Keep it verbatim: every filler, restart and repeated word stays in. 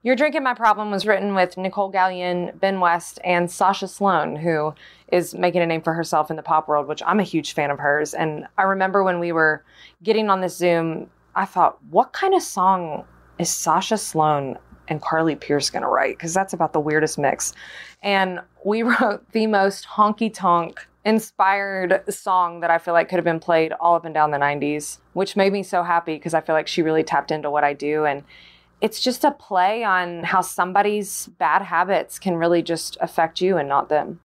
You're Drinking My Problem was written with Nicole Gallion, Ben West, and Sasha Sloan, who is making a name for herself in the pop world, which I'm a huge fan of hers. And I remember when we were getting on this Zoom, I thought, what kind of song is Sasha Sloan and Carly Pearce going to write? Because that's about the weirdest mix. And we wrote the most honky-tonk inspired song that I feel like could have been played all up and down the nineties, which made me so happy because I feel like she really tapped into what I do. And it's just a play on how somebody's bad habits can really just affect you and not them.